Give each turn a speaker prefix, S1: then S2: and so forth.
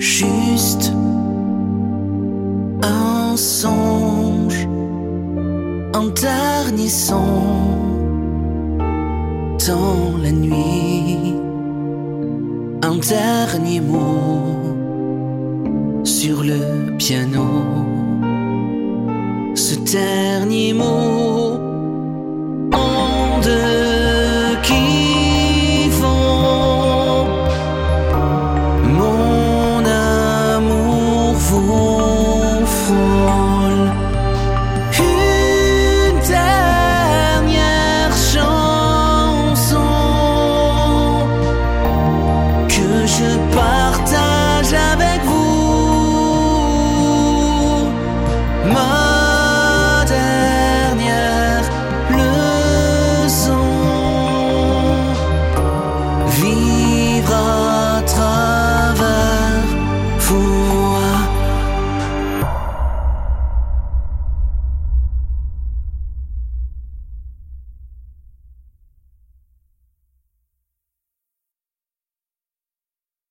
S1: juste un songe, un dernier son dans la nuit, un dernier mot sur le piano. Ce dernier mot ondes qui vont, mon amour vous frôle. Une dernière chanson que je partage avec vous. Ma dernière leçon, vivre